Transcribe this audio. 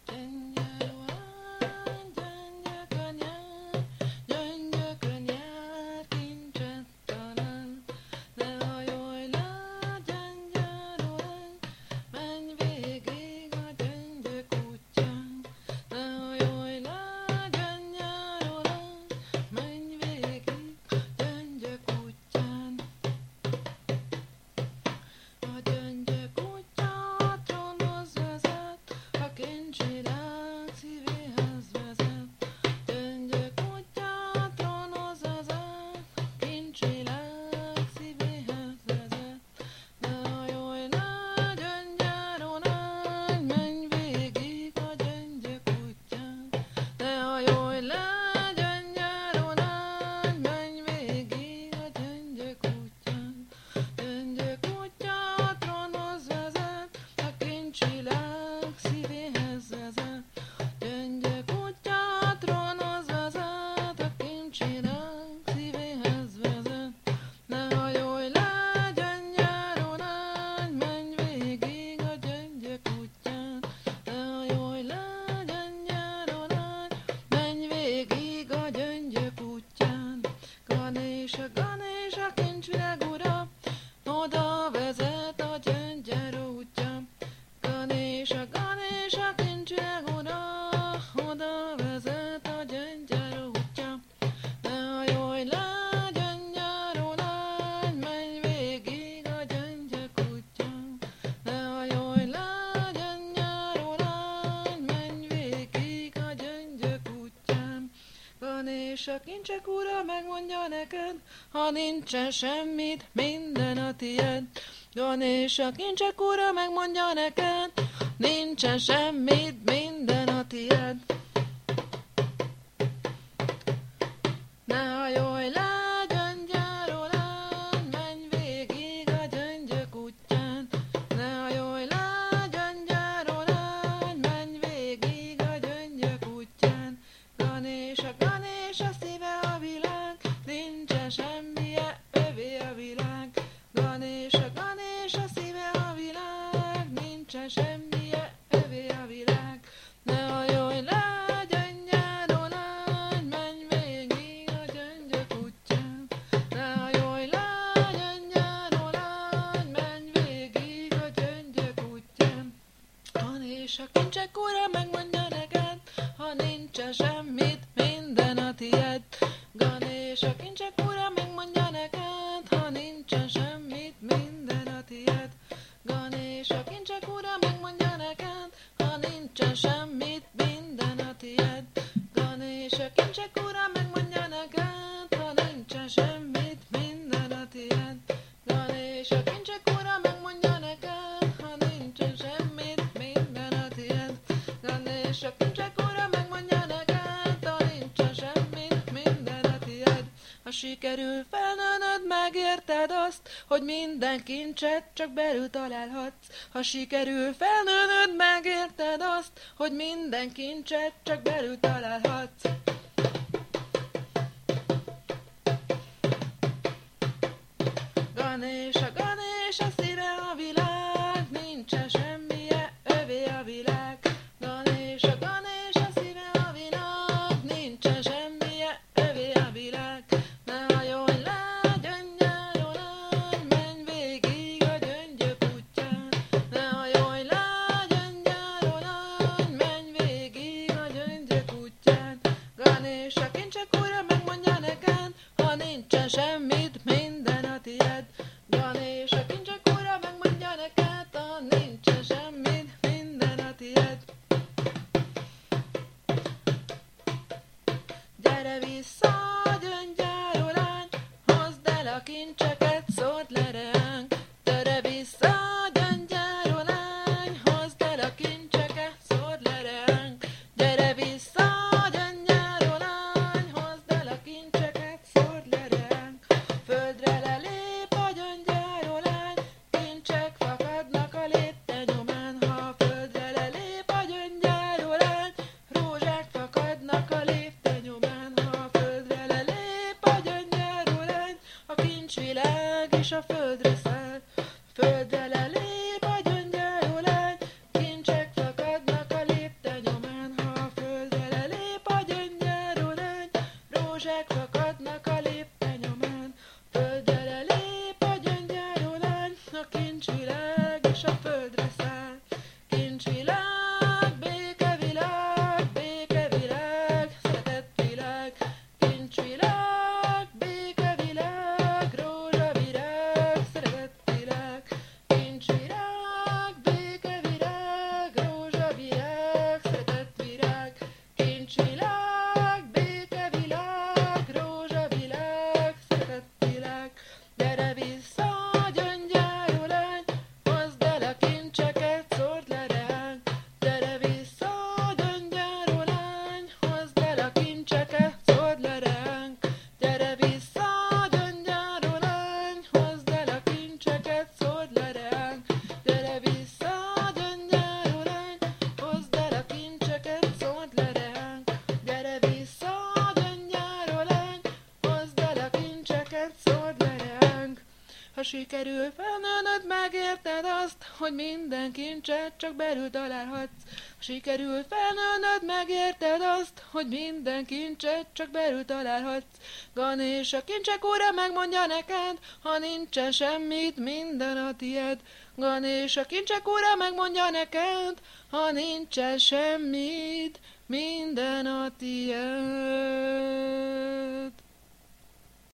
És a kincsek ura megmondja neked, ha nincsen semmit, minden a tied. És a kincsek ura megmondja neked, nincsen semmit, minden a tied. Ne hajolj le, gyöngyáró lány, menj végig a gyöngyök útján. Ne hajolj le, gyöngyáró lány, menj végig a gyöngyök útján. Ganésa szíve a világ, nincsen semmije, övé a világ. Ganésa szíve a világ, nincsen semmije, övé a világ. Ne hajolj le, gyöngyáró lány, menj végig a gyöngyök útján. Ne hajolj le, gyöngyáró lány, menj végig a gyöngyök útján. És a kincsek ura megmondja neked, ha nincsen semmit, minden a tied. És a kincsek ura megmondja neked, ha nincsen semmit, minden a tied. És a kincsek ura megmondja neked, ha nincsen semmit, minden a tied. És a kincsek ura megmondja neked, ha nincsen semmit, minden a tied. És a kincsek ura megmondja neked, ha nincsen semmit, minden a tied. És a kincsek ura megmondja neked, ha nincsen semmit, minden a tied. Ha sikerül felnőnöd, megérted azt, hogy minden kincset csak belül találhatsz. Ha sikerül felnőnöd, megérted azt, hogy minden kincset csak belül találhatsz. Ganésa szíve a világ, nincsen semmije, övé a világ. Ganésa szíve a világ, nincsen semmije, övé a világ. Ne hajolj le, gyöngyáró lány, menj végig a gyöngyök útján. Ne hajolj le, gyöngyáró lány, menj végig a gyöngyök útján. És a kincsek ura megmondja neked, ha nincsen semmit, minden a tied. Ha sikerül felnőnöd, megérted azt, hogy minden kincset csak belül találhatsz. Ha sikerül felnőnöd, megérted azt, hogy minden kincset csak belül találhatsz. Ganés, a kincsek ura megmondja neked, ha nincsen semmit, minden a tied. Ganés, a kincsek ura megmondja neked, ha nincsen semmit, minden a tied.